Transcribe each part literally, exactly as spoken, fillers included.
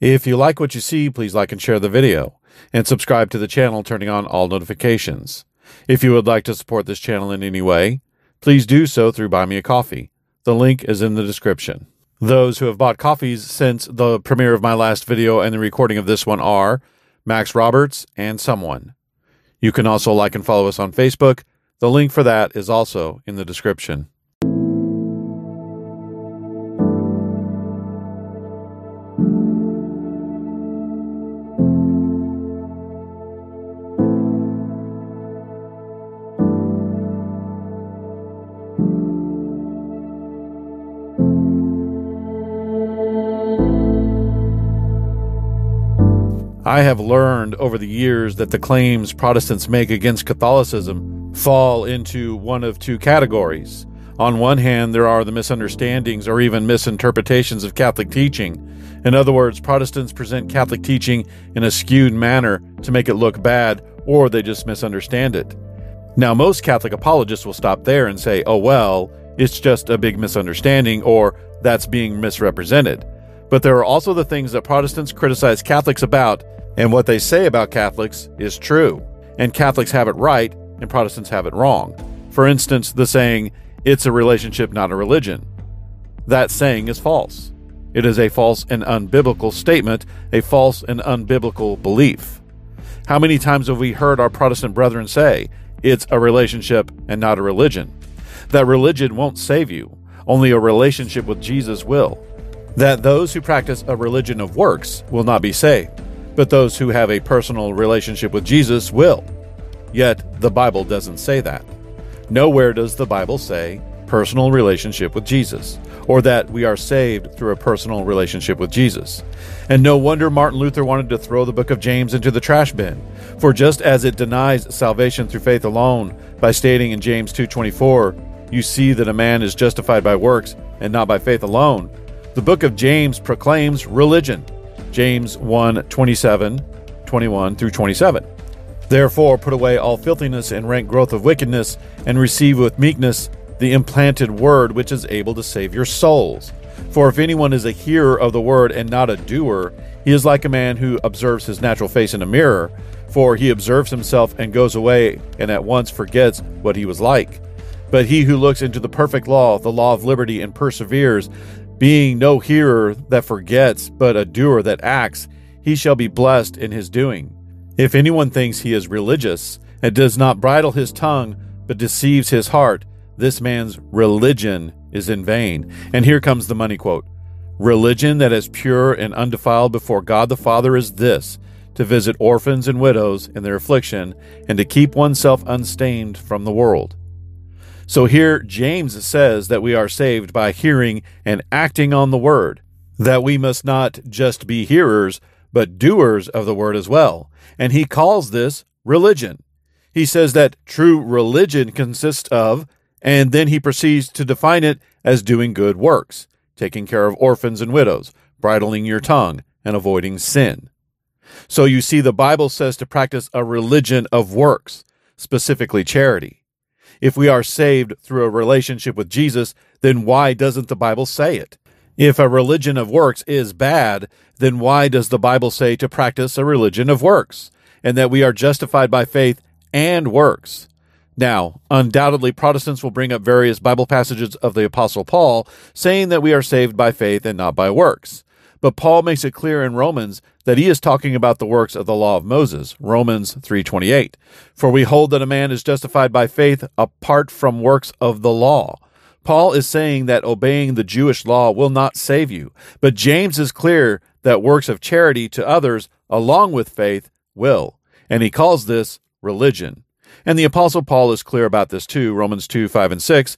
If you like what you see, please like and share the video, and subscribe to the channel, turning on all notifications. If you would like to support this channel in any way, please do so through Buy Me a Coffee. The link is in the description. Those who have bought coffees since the premiere of my last video and the recording of this one are Max Roberts and Someone. You can also like and follow us on Facebook. The link for that is also in the description. I have learned over the years that the claims Protestants make against Catholicism fall into one of two categories. On one hand, there are the misunderstandings or even misinterpretations of Catholic teaching. In other words, Protestants present Catholic teaching in a skewed manner to make it look bad, or they just misunderstand it. Now, most Catholic apologists will stop there and say, oh well, it's just a big misunderstanding, or that's being misrepresented. But there are also the things that Protestants criticize Catholics about, and what they say about Catholics is true. And Catholics have it right, and Protestants have it wrong. For instance, the saying, it's a relationship, not a religion. That saying is false. It is a false and unbiblical statement, a false and unbiblical belief. How many times have we heard our Protestant brethren say, it's a relationship and not a religion? That religion won't save you. Only a relationship with Jesus will. That those who practice a religion of works will not be saved, but those who have a personal relationship with Jesus will. Yet, the Bible doesn't say that. Nowhere does the Bible say personal relationship with Jesus, or that we are saved through a personal relationship with Jesus. And no wonder Martin Luther wanted to throw the book of James into the trash bin, for just as it denies salvation through faith alone by stating in James two twenty-four, you see that a man is justified by works and not by faith alone, the book of James proclaims religion. James one twenty-seven, twenty-one through twenty-seven. Therefore, put away all filthiness and rank growth of wickedness, and receive with meekness the implanted word which is able to save your souls. For if anyone is a hearer of the word and not a doer, he is like a man who observes his natural face in a mirror. For he observes himself and goes away and at once forgets what he was like. But he who looks into the perfect law, the law of liberty, and perseveres, being no hearer that forgets, but a doer that acts, he shall be blessed in his doing. If anyone thinks he is religious, and does not bridle his tongue, but deceives his heart, this man's religion is in vain. And here comes the money quote. Religion that is pure and undefiled before God the Father is this, to visit orphans and widows in their affliction, and to keep oneself unstained from the world. So here James says that we are saved by hearing and acting on the word, that we must not just be hearers, but doers of the word as well. And he calls this religion. He says that true religion consists of, and then he proceeds to define it as doing good works, taking care of orphans and widows, bridling your tongue, and avoiding sin. So you see, the Bible says to practice a religion of works, specifically charity. If we are saved through a relationship with Jesus, then why doesn't the Bible say it? If a religion of works is bad, then why does the Bible say to practice a religion of works, and that we are justified by faith and works? Now, undoubtedly, Protestants will bring up various Bible passages of the Apostle Paul, saying that we are saved by faith and not by works. But Paul makes it clear in Romans that he is talking about the works of the law of Moses, Romans three twenty-eight. For we hold that a man is justified by faith apart from works of the law. Paul is saying that obeying the Jewish law will not save you, but James is clear that works of charity to others along with faith will, and he calls this religion. And the Apostle Paul is clear about this too, Romans two, five, and six.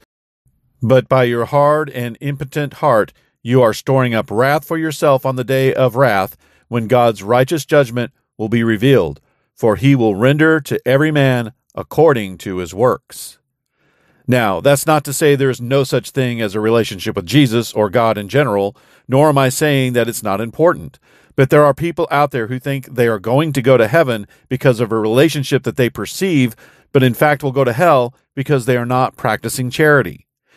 But by your hard and impotent heart you are storing up wrath for yourself on the day of wrath, when God's righteous judgment will be revealed, for he will render to every man according to his works. Now, that's not to say there is no such thing as a relationship with Jesus or God in general, nor am I saying that it's not important. But there are people out there who think they are going to go to heaven because of a relationship that they perceive, but in fact will go to hell because they are not practicing charity.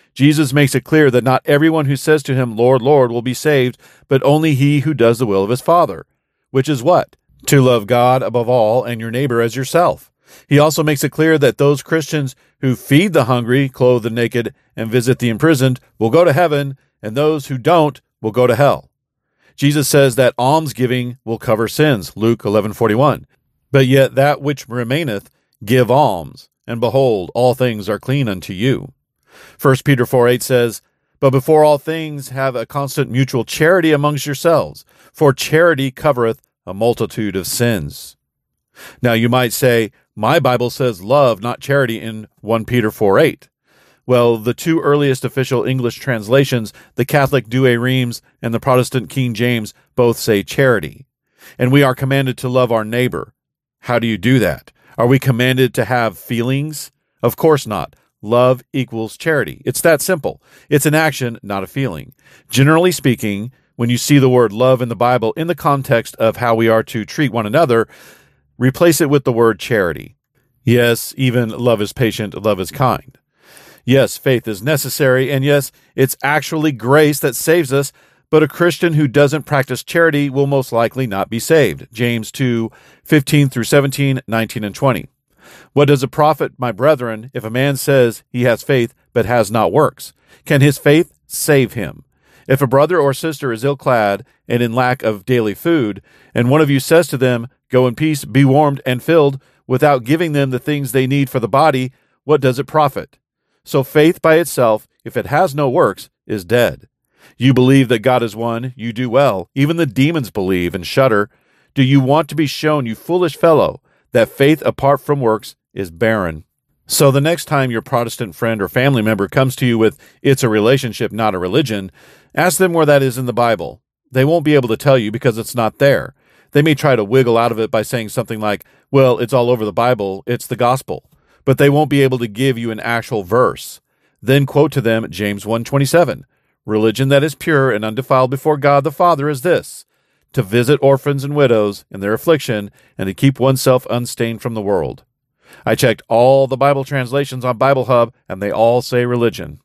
Jesus makes it clear that not everyone who says to him, Lord, Lord, will be saved, but only he who does the will of his Father. Which is what? To love God above all and your neighbor as yourself. He also makes it clear that those Christians who feed the hungry, clothe the naked, and visit the imprisoned will go to heaven, and those who don't will go to hell. Jesus says that almsgiving will cover sins, Luke eleven forty-one. But yet that which remaineth, give alms, and behold, all things are clean unto you. First Peter four eight says, But before all things have a constant mutual charity amongst yourselves, for charity covereth a multitude of sins. Now you might say, my Bible says love, not charity, in First Peter four eight. Well, the two earliest official English translations, the Catholic Douay Rheims and the Protestant King James, both say charity. And we are commanded to love our neighbor. How do you do that? Are we commanded to have feelings? Of course not. Love equals charity. It's that simple. It's an action, not a feeling. Generally speaking, when you see the word love in the Bible in the context of how we are to treat one another, replace it with the word charity. Yes, even love is patient, love is kind. Yes, faith is necessary, and yes, it's actually grace that saves us, but a Christian who doesn't practice charity will most likely not be saved. James two fifteen through seventeen, nineteen, and twenty. What does it profit, my brethren, if a man says he has faith but has not works? Can his faith save him? If a brother or sister is ill-clad and in lack of daily food, and one of you says to them, Go in peace, be warmed and filled, without giving them the things they need for the body, what does it profit? So faith by itself, if it has no works, is dead. You believe that God is one, you do well. Even the demons believe and shudder. Do you want to be shown, you foolish fellow, that faith apart from works is barren? So the next time your Protestant friend or family member comes to you with, it's a relationship, not a religion, ask them where that is in the Bible. They won't be able to tell you because it's not there. They may try to wiggle out of it by saying something like, well, it's all over the Bible, it's the gospel. But they won't be able to give you an actual verse. Then quote to them James one twenty-seven. Religion that is pure and undefiled before God the Father is this, to visit orphans and widows in their affliction and to keep oneself unstained from the world. I checked all the Bible translations on Bible Hub, and they all say religion.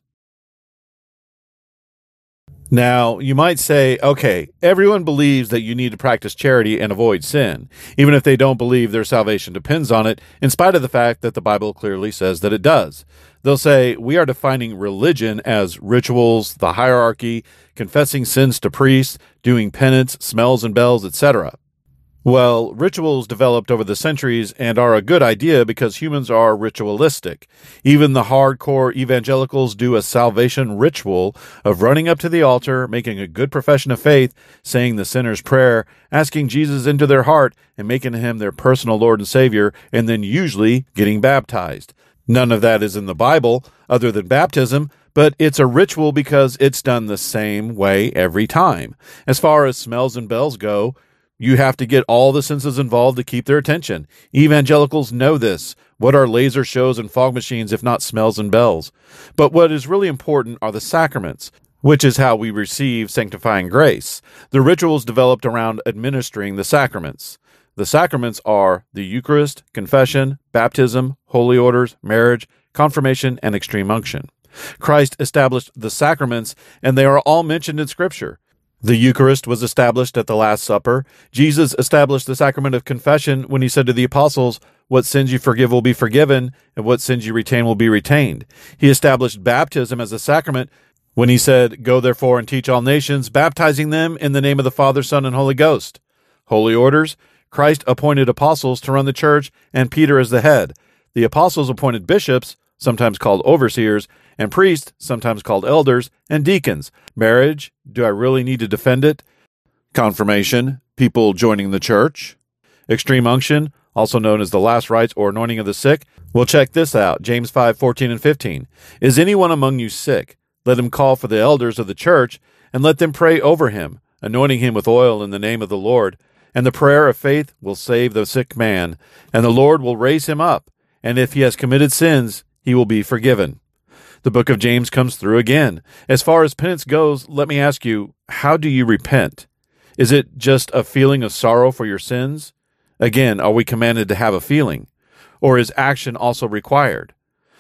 Now, you might say, okay, everyone believes that you need to practice charity and avoid sin, even if they don't believe their salvation depends on it, in spite of the fact that the Bible clearly says that it does. They'll say, we are defining religion as rituals, the hierarchy, confessing sins to priests, doing penance, smells and bells, et cetera. Well, rituals developed over the centuries and are a good idea because humans are ritualistic. Even the hardcore evangelicals do a salvation ritual of running up to the altar, making a good profession of faith, saying the sinner's prayer, asking Jesus into their heart, and making him their personal Lord and Savior, and then usually getting baptized. None of that is in the Bible, other than baptism, but it's a ritual because it's done the same way every time. As far as smells and bells go, you have to get all the senses involved to keep their attention. Evangelicals know this. What are laser shows and fog machines if not smells and bells? But what is really important are the sacraments, which is how we receive sanctifying grace. The rituals developed around administering the sacraments. The sacraments are the Eucharist, confession, baptism, holy orders, marriage, confirmation, and extreme unction. Christ established the sacraments, and they are all mentioned in Scripture. The Eucharist was established at the Last Supper. Jesus established the sacrament of confession when he said to the apostles, what sins you forgive will be forgiven, and what sins you retain will be retained. He established baptism as a sacrament when he said, go therefore and teach all nations, baptizing them in the name of the Father, Son, and Holy Ghost. Holy orders. Christ appointed apostles to run the church, and Peter as the head. The apostles appointed bishops, sometimes called overseers, and priests, sometimes called elders, and deacons. Marriage, do I really need to defend it? Confirmation, people joining the church. Extreme unction, also known as the last rites or anointing of the sick. Well, check this out, James five fourteen and fifteen. Is anyone among you sick? Let him call for the elders of the church, and let them pray over him, anointing him with oil in the name of the Lord. And the prayer of faith will save the sick man, and the Lord will raise him up. And if he has committed sins, he will be forgiven. The book of James comes through again. As far as penance goes, let me ask you, how do you repent? Is it just a feeling of sorrow for your sins? Again, are we commanded to have a feeling? Or is action also required?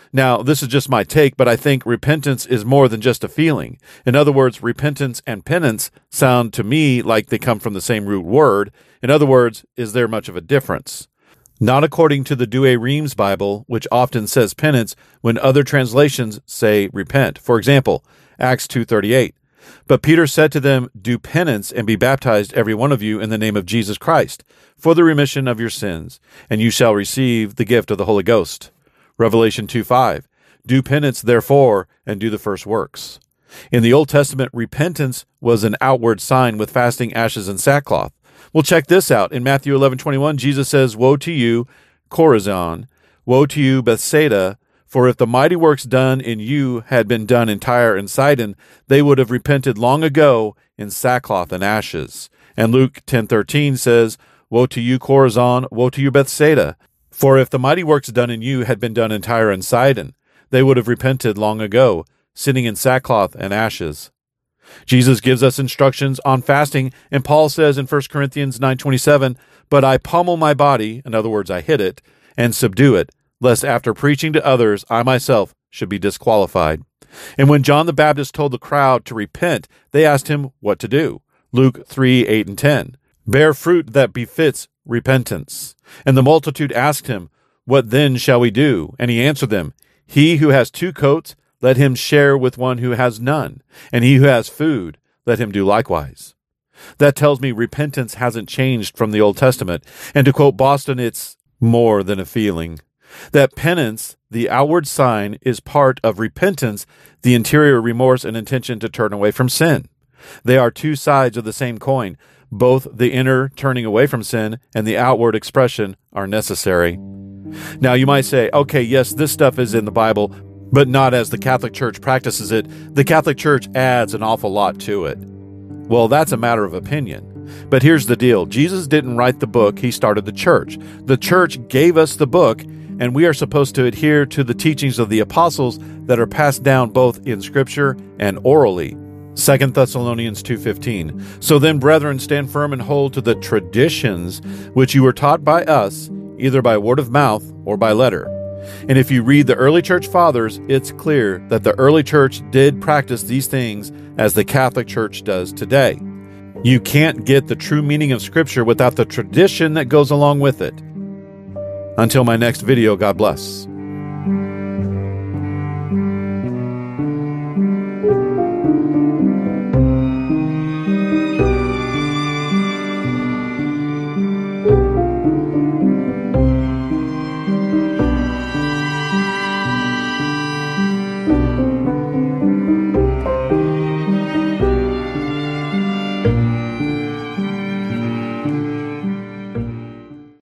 Now, this is just my take, but I think repentance is more than just a feeling. In other words, repentance and penance sound to me like they come from the same root word. In other words, is there much of a difference? Not according to the Douay-Rheims Bible, which often says penance when other translations say repent. For example, Acts two thirty-eight. But Peter said to them, "Do penance and be baptized every one of you in the name of Jesus Christ for the remission of your sins, and you shall receive the gift of the Holy Ghost." Revelation two five. Do penance, therefore, and do the first works. In the Old Testament, repentance was an outward sign with fasting, ashes, and sackcloth. Well, check this out. In Matthew eleven twenty-one, Jesus says, "Woe to you, Chorazin! Woe to you, Bethsaida! For if the mighty works done in you had been done in Tyre and Sidon, they would have repented long ago in sackcloth and ashes." And Luke ten thirteen says, "Woe to you, Chorazin! Woe to you, Bethsaida! For if the mighty works done in you had been done in Tyre and Sidon, they would have repented long ago, sitting in sackcloth and ashes." Jesus gives us instructions on fasting, and Paul says in First Corinthians nine twenty-seven, "But I pummel my body," in other words, I hit it, "and subdue it, lest after preaching to others, I myself should be disqualified." And when John the Baptist told the crowd to repent, they asked him what to do. Luke three eight and ten. "Bear fruit that befits repentance." And the multitude asked him, "What then shall we do?" And he answered them, "He who has two coats, let him share with one who has none, and he who has food, let him do likewise." That tells me repentance hasn't changed from the Old Testament, and to quote Boston, it's more than a feeling. That penance, the outward sign, is part of repentance, the interior remorse and intention to turn away from sin. They are two sides of the same coin. Both the inner turning away from sin and the outward expression are necessary. Now you might say, okay, yes, this stuff is in the Bible, but not as the Catholic Church practices it. The Catholic Church adds an awful lot to it. Well, that's a matter of opinion. But here's the deal. Jesus didn't write the book, he started the church. The church gave us the book, and we are supposed to adhere to the teachings of the apostles that are passed down both in Scripture and orally. Second Thessalonians two fifteen. "So then, brethren, stand firm and hold to the traditions which you were taught by us, either by word of mouth or by letter." And if you read the early church fathers, it's clear that the early church did practice these things as the Catholic Church does today. You can't get the true meaning of Scripture without the tradition that goes along with it. Until my next video, God bless.